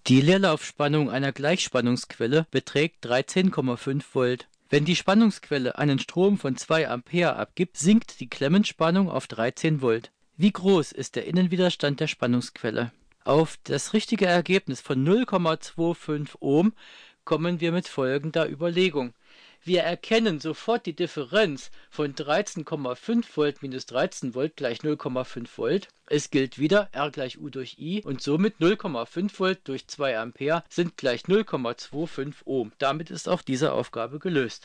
Die Leerlaufspannung einer Gleichspannungsquelle beträgt 13,5 Volt. Wenn die Spannungsquelle einen Strom von 2 Ampere abgibt, sinkt die Klemmenspannung auf 13 Volt. Wie groß ist der Innenwiderstand der Spannungsquelle? Auf das richtige Ergebnis von 0,25 Ohm kommen wir mit folgender Überlegung. Wir erkennen sofort die Differenz von 13,5 Volt minus 13 Volt gleich 0,5 Volt. Es gilt wieder R gleich U durch I und somit 0,5 Volt durch 2 Ampere sind gleich 0,25 Ohm. Damit ist auch diese Aufgabe gelöst.